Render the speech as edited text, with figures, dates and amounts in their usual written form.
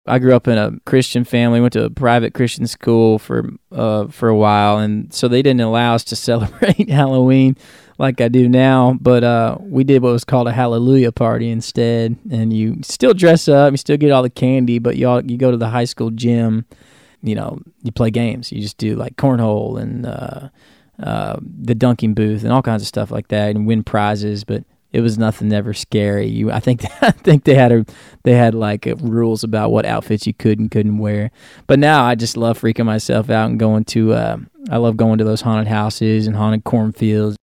I grew up in a Christian family, went to a private Christian school for a while, and so they didn't allow us to celebrate Halloween like I do now, but we did what was called a Hallelujah party instead, and you still dress up, you still get all the candy, but you go to the high school gym, you play games. You just do like cornhole and the dunking booth and all kinds of stuff like that, and win prizes, but it was nothing ever scary. I think they had like rules about what outfits you could and couldn't wear. But now I just love freaking myself out and going to I love going to those haunted houses and haunted cornfields.